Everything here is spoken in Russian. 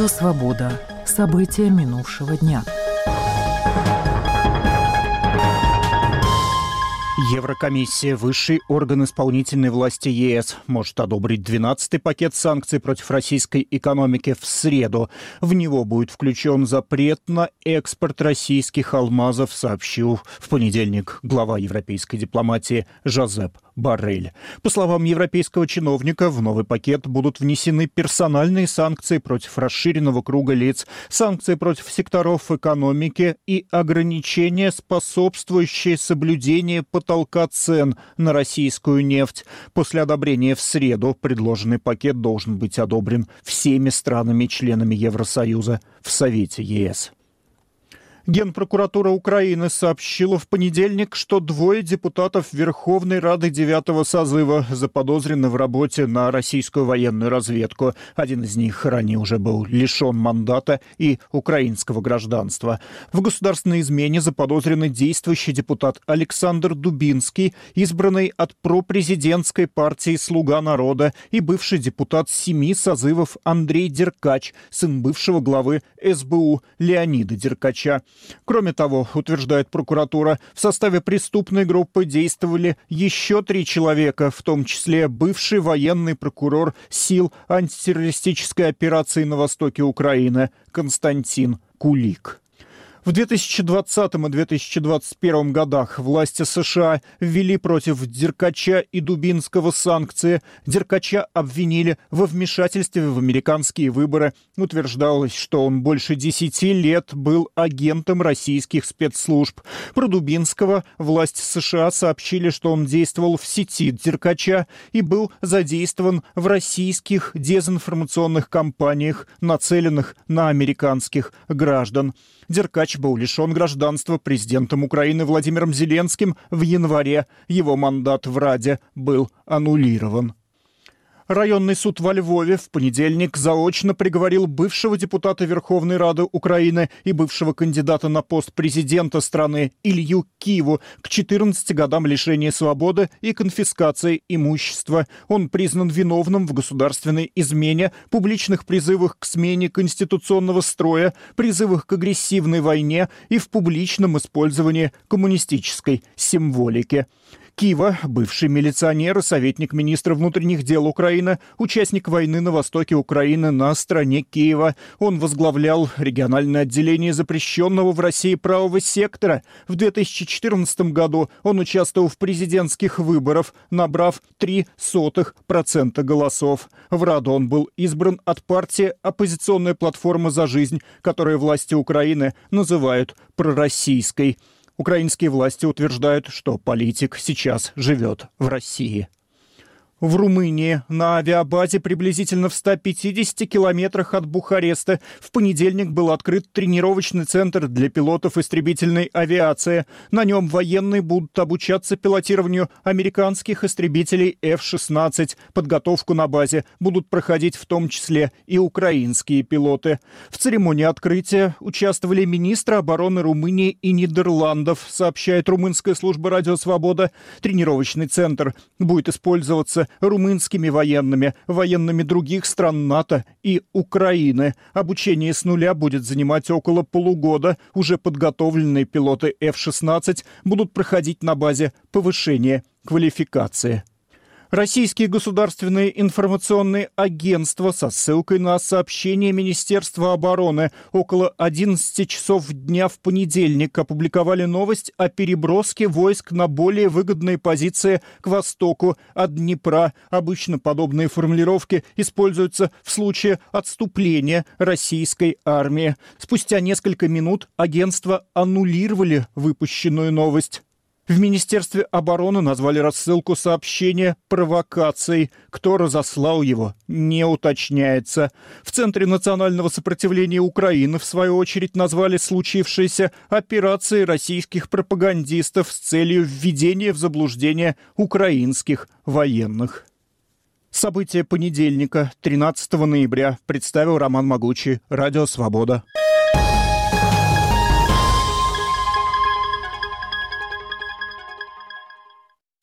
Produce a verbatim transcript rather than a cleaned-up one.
Радио «Свобода». События минувшего дня. Еврокомиссия, высший орган исполнительной власти ЕС, может одобрить двенадцатый пакет санкций против российской экономики в среду. В него будет включен запрет на экспорт российских алмазов, сообщил в понедельник глава европейской дипломатии Жозеп Боррель. По словам европейского чиновника, в новый пакет будут внесены персональные санкции против расширенного круга лиц, санкции против секторов экономики и ограничения, способствующие соблюдению потолка цен на российскую нефть. После одобрения в среду предложенный пакет должен быть одобрен всеми странами-членами Евросоюза в Совете ЕС. Генпрокуратура Украины сообщила в понедельник, что двое депутатов Верховной Рады девятого созыва заподозрены в работе на российскую военную разведку. Один из них ранее уже был лишен мандата и украинского гражданства. В государственной измене заподозрены действующий депутат Александр Дубинский, избранный от пропрезидентской партии «Слуга народа», и бывший депутат семи созывов Андрей Деркач, сын бывшего главы эс бэ у Леонида Деркача. Кроме того, утверждает прокуратура, в составе преступной группы действовали еще три человека, в том числе бывший военный прокурор сил антитеррористической операции на востоке Украины Константин Кулик. В две тысячи двадцатом и две тысячи двадцать первом годах власти США ввели против Деркача и Дубинского санкции. Деркача обвинили во вмешательстве в американские выборы. Утверждалось, что он больше десяти лет был агентом российских спецслужб. Про Дубинского власти США сообщили, что он действовал в сети Деркача и был задействован в российских дезинформационных кампаниях, нацеленных на американских граждан. Деркач был лишен гражданства президентом Украины Владимиром Зеленским в январе. Его мандат в Раде был аннулирован. Районный суд во Львове в понедельник заочно приговорил бывшего депутата Верховной Рады Украины и бывшего кандидата на пост президента страны Илью Киву к четырнадцати годам лишения свободы и конфискации имущества. Он признан виновным в государственной измене, публичных призывах к смене конституционного строя, призывах к агрессивной войне и в публичном использовании коммунистической символики. Кива, бывший милиционер и советник министра внутренних дел Украины, участник войны на востоке Украины на стороне Киева. Он возглавлял региональное отделение запрещенного в России правого сектора. В две тысячи четырнадцатом году он участвовал в президентских выборах, набрав три сотых процента голосов. В Раду он был избран от партии «Оппозиционная платформа за жизнь», которую власти Украины называют пророссийской. Украинские власти утверждают, что политик сейчас живет в России. В Румынии на авиабазе приблизительно в ста пятидесяти километрах от Бухареста в понедельник был открыт тренировочный центр для пилотов истребительной авиации. На нем военные будут обучаться пилотированию американских истребителей эф шестнадцать. Подготовку на базе будут проходить в том числе и украинские пилоты. В церемонии открытия участвовали министры обороны Румынии и Нидерландов, сообщает румынская служба «Радио Свобода». Тренировочный центр будет использоваться румынскими военными, военными других стран НАТО и Украины. Обучение с нуля будет занимать около полугода. Уже подготовленные пилоты эф шестнадцать будут проходить на базе повышения квалификации. Российские государственные информационные агентства со ссылкой на сообщение Министерства обороны около одиннадцати часов дня в понедельник опубликовали новость о переброске войск на более выгодные позиции к востоку от Днепра. Обычно подобные формулировки используются в случае отступления российской армии. Спустя несколько минут агентства аннулировали выпущенную новость. В Министерстве обороны назвали рассылку сообщения провокацией. Кто разослал его, не уточняется. В Центре национального сопротивления Украины, в свою очередь, назвали случившееся операцией российских пропагандистов с целью введения в заблуждение украинских военных. События понедельника, тринадцатого ноября, представил Роман Могучий, Радио Свобода.